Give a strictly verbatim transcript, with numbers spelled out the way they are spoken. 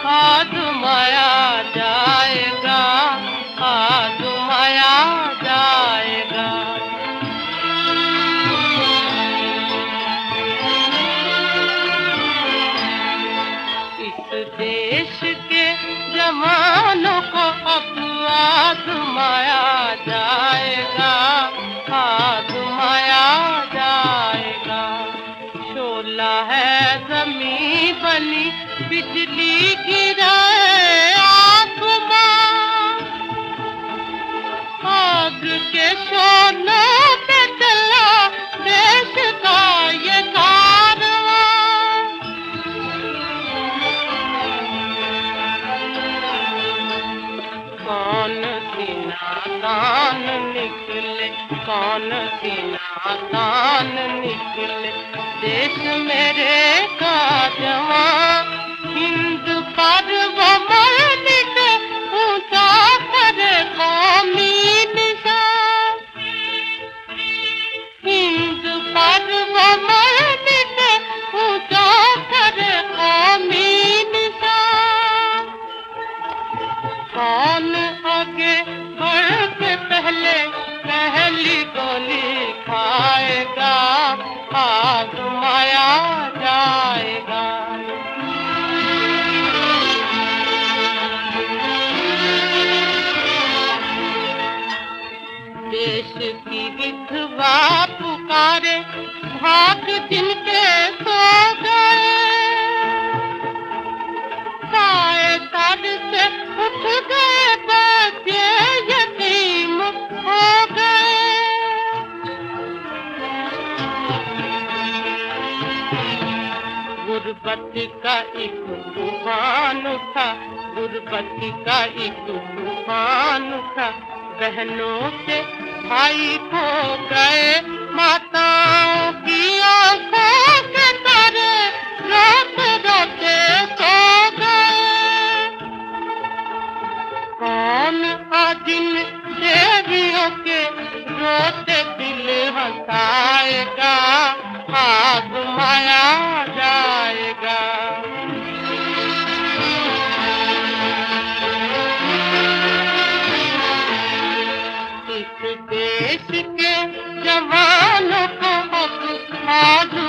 आजमाया जाएगा, आजमाया जाएगा। इस देश के जवानों को अब आजमाया जाएगा, आजमाया जाएगा। शोला है ज़मीं बनी, बिजली गिराए आसमां, आग के शोलों पे चला देश का ये कारवां। कौन सी नादान निकले, कौन सी नादान निकले, देश मेरे का जवान। हिंद पर वो मर्द ऊंचा करे कौमी निशान, हिंद पर वो मर्द ऊंचा करे कौमी निशान। कौन आगे बढ़ के पहले पहली गोली खाएगा, आजमाया जाएगा। देश की विधवा पुकारे, भाग जिनके सो गए, साए सर से उठ गए बच्चे यतीम हो गए। गुर्बत का एक तूफान उठा, गुर्बत का एक तूफान उठा, बहनों से भाई खो गए, माताओं की आंखों के तारे रोते रोते सो गए। कौन आज इन देवियों के रोते दिल हंसाएगा, आजमाया जाएगा। इस देश के जवानों को अब